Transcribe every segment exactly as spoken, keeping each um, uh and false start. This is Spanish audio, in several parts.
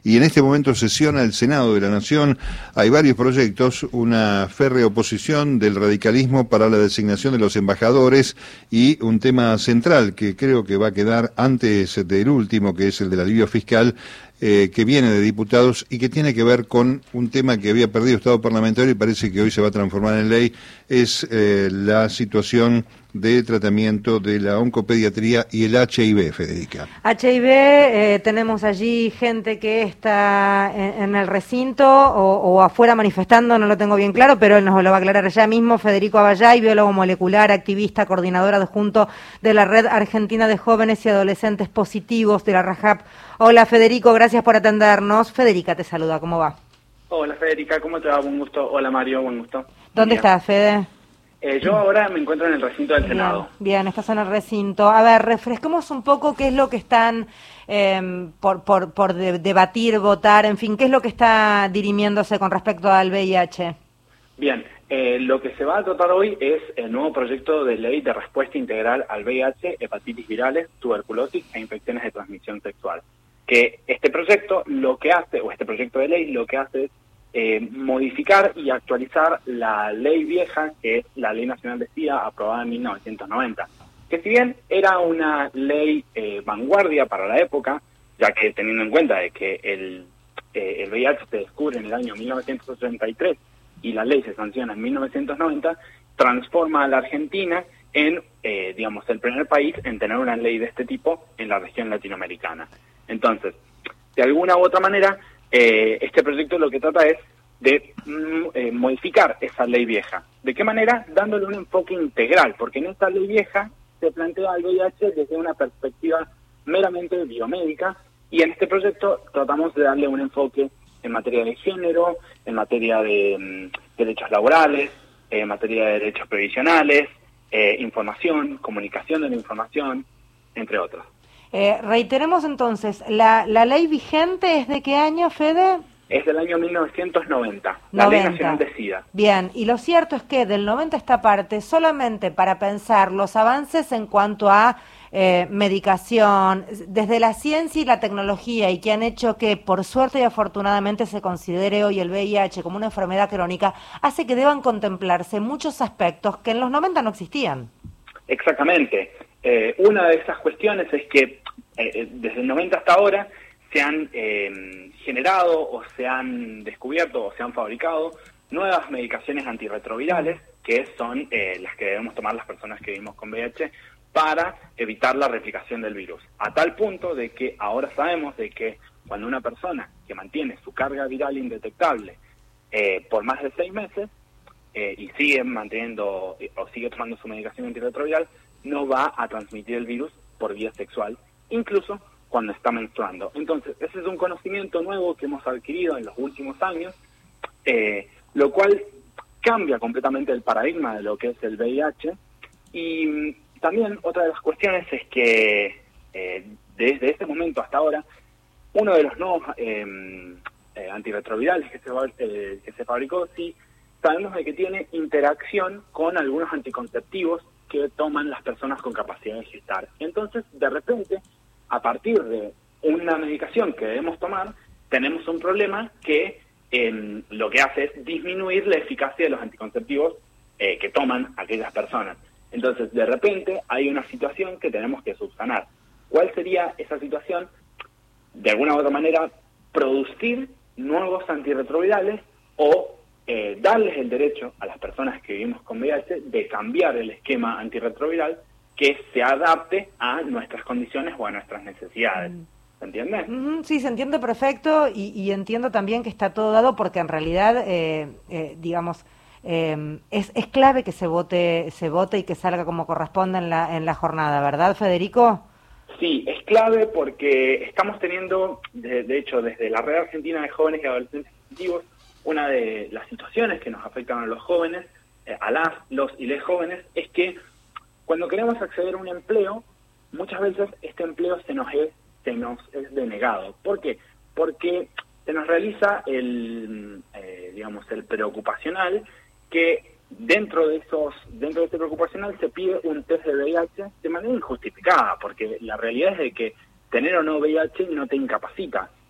y en este momento sesiona el Senado de la Nación. Hay varios proyectos, una férrea oposición del radicalismo para la designación de los embajadores y un tema central que creo que va a quedar antes del último, que es el del alivio fiscal, eh, que viene de diputados y que tiene que ver con un tema que había perdido estado parlamentario y parece que hoy se va a transformar en ley, es eh, la situación de tratamiento de la oncopediatría y el H I V, Federica. H I V, eh, tenemos allí gente que está en, en el recinto o, o afuera manifestando, no lo tengo bien claro, pero él nos lo va a aclarar ya mismo. Federico Abayay, biólogo molecular, activista, coordinador adjunto de la Red Argentina de Jóvenes y Adolescentes Positivos de la RAJAP. Hola Federico, gracias por atendernos. Federica te saluda, ¿cómo va? Hola Federica, ¿cómo te va? Buen gusto. Hola Mario, buen gusto. ¿Dónde estás, Fede? Eh, yo ahora me encuentro en el recinto del Bien, Senado. Bien, estás en el recinto. A ver, refresquemos un poco qué es lo que están eh, por, por, por de, debatir, votar, en fin, qué es lo que está dirimiéndose con respecto al V I H. Bien, eh, lo que se va a tratar hoy es el nuevo proyecto de ley de respuesta integral al V I H, hepatitis virales, tuberculosis e infecciones de transmisión sexual. Que este proyecto lo que hace, o este proyecto de ley lo que hace es Eh, modificar y actualizar la ley vieja, que es la Ley Nacional de SIDA, aprobada en mil novecientos noventa, que si bien era una ley eh, vanguardia para la época, ya que teniendo en cuenta de que el, eh, el V I H se descubre en el año mil novecientos ochenta y tres y la ley se sanciona en mil novecientos noventa, transforma a la Argentina en, eh, digamos, el primer país en tener una ley de este tipo en la región latinoamericana. Entonces, de alguna u otra manera, Eh, este proyecto lo que trata es de mm, eh, modificar esa ley vieja. ¿De qué manera? Dándole un enfoque integral, porque en esta ley vieja se plantea el V I H desde una perspectiva meramente biomédica, y en este proyecto tratamos de darle un enfoque en materia de género, en materia de mm, derechos laborales, eh, en materia de derechos previsionales, eh, información, comunicación de la información, entre otros. Eh, reiteremos entonces, ¿la, ¿la ley vigente es de qué año, Fede? Es del año mil novecientos noventa, la Ley Nacional de SIDA. Bien, y lo cierto es que del noventa esta parte, solamente para pensar los avances en cuanto a eh, medicación, desde la ciencia y la tecnología, y que han hecho que, por suerte y afortunadamente, se considere hoy el V I H como una enfermedad crónica, hace que deban contemplarse muchos aspectos que en los noventa no existían. Exactamente. Eh, una de esas cuestiones es que eh, desde el noventa hasta ahora se han eh, generado o se han descubierto o se han fabricado nuevas medicaciones antirretrovirales, que son eh, las que debemos tomar las personas que vivimos con V I H para evitar la replicación del virus. A tal punto de que ahora sabemos de que cuando una persona que mantiene su carga viral indetectable eh, por más de seis meses eh, y sigue manteniendo o sigue tomando su medicación antirretroviral, no va a transmitir el virus por vía sexual, incluso cuando está menstruando. Entonces, ese es un conocimiento nuevo que hemos adquirido en los últimos años, eh, lo cual cambia completamente el paradigma de lo que es el V I H. Y también otra de las cuestiones es que eh, desde ese momento hasta ahora, uno de los nuevos eh, eh, antirretrovirales que se, eh, que se fabricó, sí, sabemos de que tiene interacción con algunos anticonceptivos que toman las personas con capacidad de gestar. Entonces, de repente, a partir de una medicación que debemos tomar, tenemos un problema que eh, lo que hace es disminuir la eficacia de los anticonceptivos eh, que toman aquellas personas. Entonces, de repente, hay una situación que tenemos que subsanar. ¿Cuál sería esa situación? De alguna u otra manera, producir nuevos antirretrovirales o Eh, darles el derecho a las personas que vivimos con V I H de cambiar el esquema antirretroviral que se adapte a nuestras condiciones o a nuestras necesidades. ¿Se entiende? Mm, sí, se entiende perfecto y, y entiendo también que está todo dado porque en realidad, eh, eh, digamos, eh, es, es clave que se vote, se vote y que salga como corresponde en la, en la jornada, ¿verdad, Federico? Sí, es clave porque estamos teniendo, de, de hecho, desde la Red Argentina de Jóvenes y Adolescentes Positivos, una de las situaciones que nos afectan a los jóvenes, eh, a las, los y les jóvenes, es que cuando queremos acceder a un empleo, muchas veces este empleo se nos es, se nos es denegado. ¿Por qué? Porque se nos realiza el, eh, digamos, el preocupacional, que dentro de esos, dentro de este preocupacional se pide un test de V I H de manera injustificada, porque la realidad es de que tener o no V I H no te incapacita.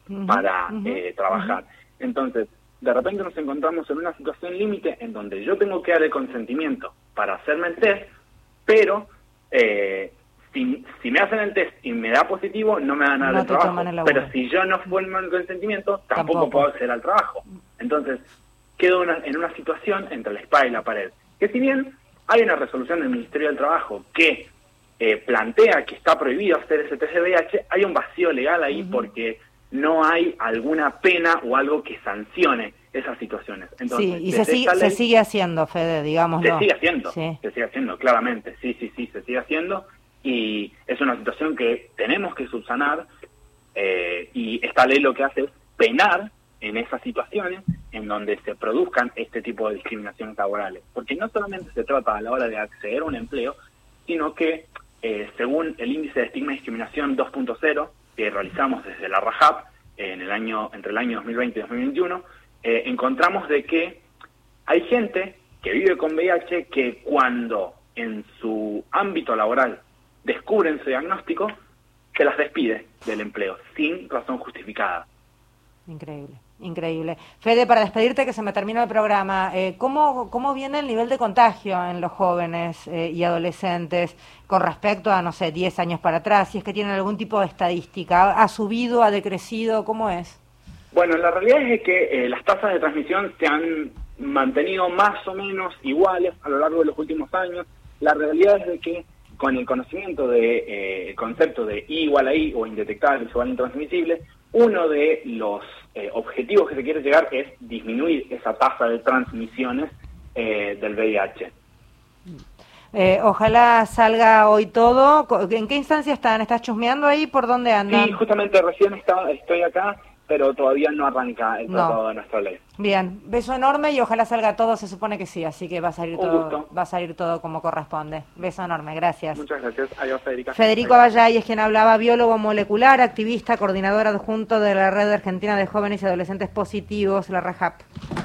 uh-huh, para uh-huh, eh, trabajar. Uh-huh. Entonces, de repente nos encontramos en una situación límite en donde yo tengo que dar el consentimiento para hacerme el test, pero eh, si, si me hacen el test y me da positivo, no me dan a dar no el trabajo. El pero si yo no formo el consentimiento, tampoco, tampoco puedo acceder al trabajo. Entonces, quedo una, en una situación entre la espada y la pared. Que si bien hay una resolución del Ministerio del Trabajo que eh, plantea que está prohibido hacer ese test de V I H, hay un vacío legal ahí uh-huh. porque no hay alguna pena o algo que sancione esas situaciones. Entonces, sí, y se sigue, ley, se sigue haciendo, Fede, digámoslo. Se sigue haciendo, sí. se sigue haciendo, claramente, sí, sí, sí, se sigue haciendo, y es una situación que tenemos que subsanar, eh, y esta ley lo que hace es penar en esas situaciones en donde se produzcan este tipo de discriminaciones laborales. Porque no solamente se trata a la hora de acceder a un empleo, sino que, eh, según el índice de estigma y discriminación dos punto cero, que realizamos desde la RAJAP en el año entre el año dos mil veinte y dos mil veintiuno, eh, encontramos de que hay gente que vive con V I H que cuando en su ámbito laboral descubren su diagnóstico, se las despide del empleo sin razón justificada. Increíble, increíble. Fede, para despedirte, que se me termina el programa, eh, ¿cómo, ¿cómo viene el nivel de contagio en los jóvenes eh, y adolescentes con respecto a, no sé, diez años para atrás? Si es que tienen algún tipo de estadística, ¿ha subido, ha decrecido? ¿Cómo es? Bueno, la realidad es que eh, las tasas de transmisión se han mantenido más o menos iguales a lo largo de los últimos años. La realidad es de que con el conocimiento del de, eh, concepto de I igual a I o indetectable igual a intransmisible, uno de los eh, objetivos que se quiere llegar es disminuir esa tasa de transmisiones eh, del V I H. Eh, ojalá salga hoy todo. ¿En qué instancia están? ¿Estás chusmeando ahí? ¿Por dónde andan? Sí, justamente recién está, estoy acá, pero todavía no arranca el tratado no. de nuestra ley. Bien, beso enorme y ojalá salga todo, se supone que sí, así que va a salir Un todo gusto. va a salir todo como corresponde. Beso enorme, gracias. Muchas gracias. Adiós, Federica. Federico Aballay es quien hablaba, biólogo molecular, activista, coordinador adjunto de la Red Argentina de Jóvenes y Adolescentes Positivos, la RAJAP.